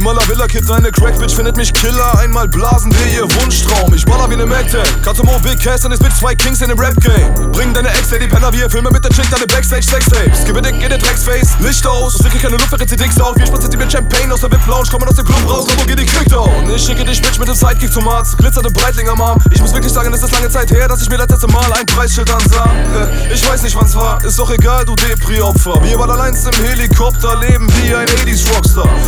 Himmler Villa Kid, deine Crack-Bitch findet mich Killer. Einmal blasen wir ihr Wunschtraum. Ich baller wie ne Mac-10. Katomo, Big Cass und es mit 2 Kings in dem Rap-Game. Bring deine Ex-Lady Penner, wir filmen mit der Chick, deine Backstage-Sextapes. Gib mir dick in den Drecksface, Licht aus. Sick keine Luft, verrät sie Dicks auf. Wir spritzen die mit Champagne aus der VIP-Lounge. Kommen aus dem Club raus, Lamborghini kriegt down. Ich schicke dich, Bitch, mit dem Sidekick zum Arzt. Glitzernde Breitling am Arm. Ich muss wirklich sagen, es ist lange Zeit her, dass ich mir das letzte Mal ein Preisschild ansah. Ich weiß nicht, wann's war, ist doch egal, du Depri-Opfer. Wir waren allein im Helikopter, leben wie ein 80s Rockstar.